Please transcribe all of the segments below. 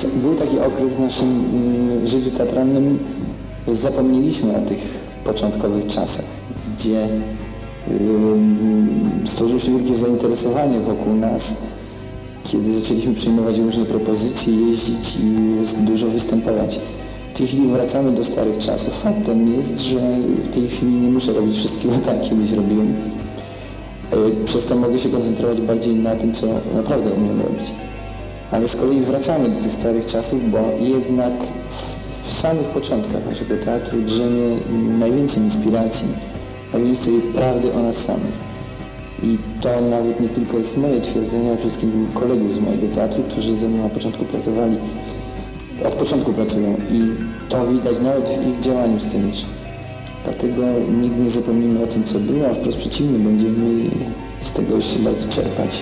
był taki okres w naszym życiu teatralnym, że zapomnieliśmy o tych początkowych czasach, gdzie stworzyło się wielkie zainteresowanie wokół nas, kiedy zaczęliśmy przyjmować różne propozycje, jeździć i dużo występować. W tej chwili wracamy do starych czasów. Faktem jest, że w tej chwili nie muszę robić wszystkiego tak, jak kiedyś robiłem. Przez to mogę się koncentrować bardziej na tym, co naprawdę umiem robić. Ale z kolei wracamy do tych starych czasów, bo jednak w samych początkach naszego teatru drzemie najwięcej inspiracji, najwięcej prawdy o nas samych. I to nawet nie tylko jest moje twierdzenie, ale wszystkim kolegów z mojego teatru, którzy ze mną na początku pracowali, od początku pracują i to widać nawet w ich działaniu scenicznym. Dlatego nigdy nie zapomnimy o tym, co było, a wprost przeciwnie, będziemy z tego jeszcze bardzo czerpać.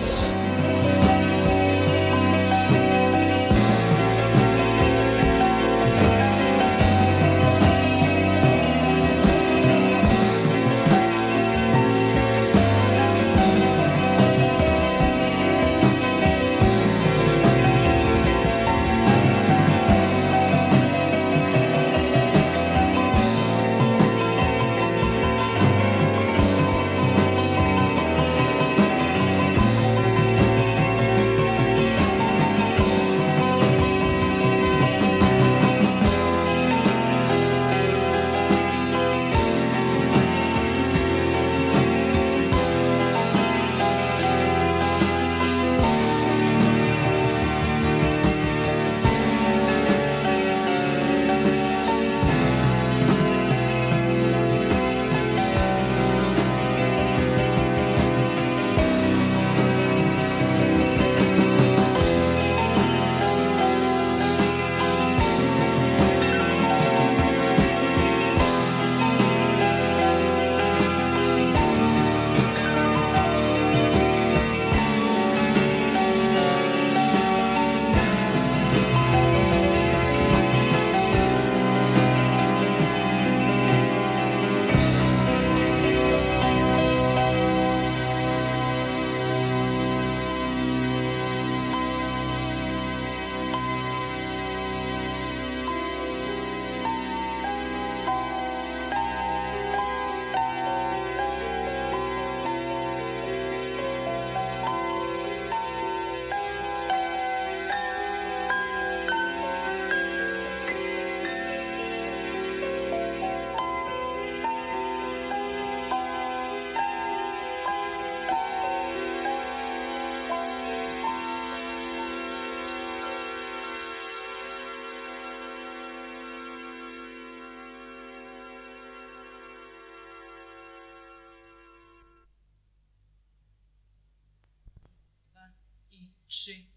I 3.